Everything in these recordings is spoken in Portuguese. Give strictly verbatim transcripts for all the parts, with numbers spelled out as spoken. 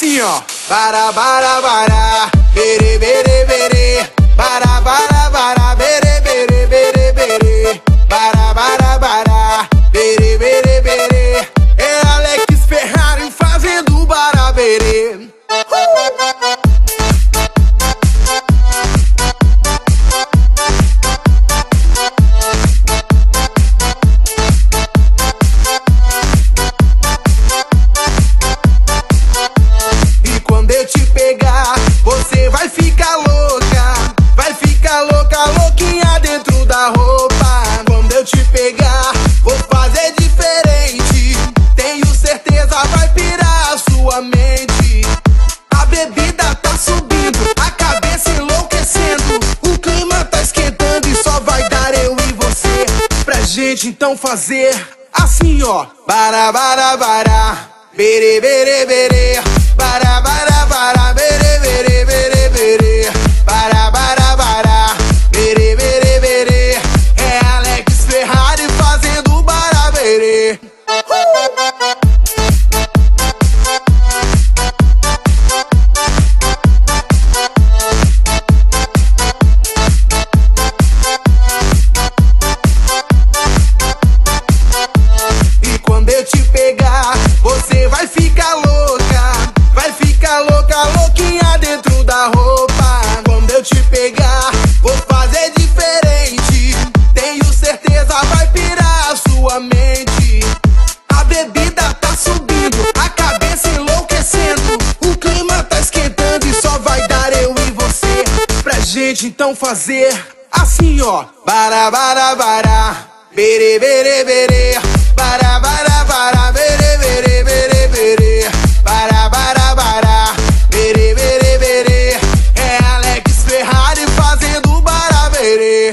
assim, ó. Bara, bara, bara, bere, bere, bere. Bara, bara, bara, bere, bere, bere, bere. Bara, bara, bara, bere, bere, bere. É Alex Ferrari fazendo baraberê. E quando eu te pegar, você vai ficar louca. Vai ficar louca, louquinha dentro da roupa. Quando eu te pegar, vou fazer diferente. Tenho certeza vai pirar a sua mente. A bebida tá subindo, a cabeça enlouquecendo. O clima tá esquentando e só vai dar eu e você. Pra gente então fazer assim, ó. Bara, bara, bara, bere, bere, bere. Bara, bara, bara, bere, bere, bere, bere. Bara, bara, bara, bere, bere, bere. É Alex Ferrari fazendo baraberê. E quando eu te pegar, você vai ficar louca. Vai ficar louca, louquinha dentro da roupa. Quando eu te pegar, vou fazer diferente. Tenho certeza vai pirar a sua mente. A bebida tá subindo, a cabeça enlouquecendo. O clima tá esquentando e só vai dar eu e você. Pra gente então fazer assim, ó. Bara, bara, bara, bere, bere, bere. Bara, bara, bara, bere, bere, bere, bere. Bara, bara, bara, bere, bere, bere. É Alex Ferrari fazendo baraberê.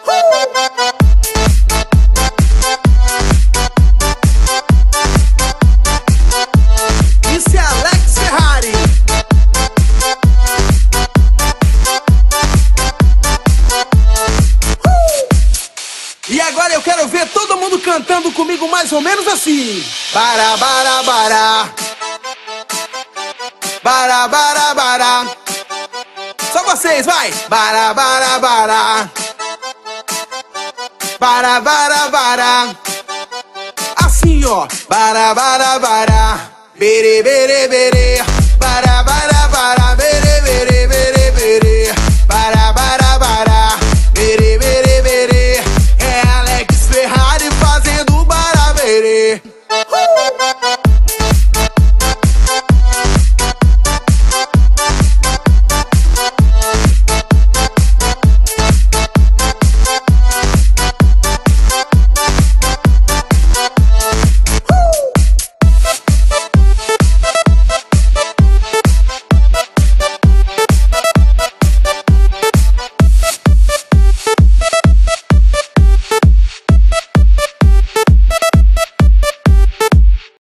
Isso é Alex Ferrari. Uh! E agora eu quero ver todo mundo cantando comigo mais ou menos assim. Bara, bara, bara. Bara, bara, bara. Só vocês, vai. Bara, bara, bara. Bara, bara, bara. Assim, ó. Bara, bara, bara. Bere, bere, bere. Bara, bara, bara. Bere, bere, bere, bere. Bara, bara, bara. Bere, bere, bere. É Alex Ferrari fazendo baraberê. Uh!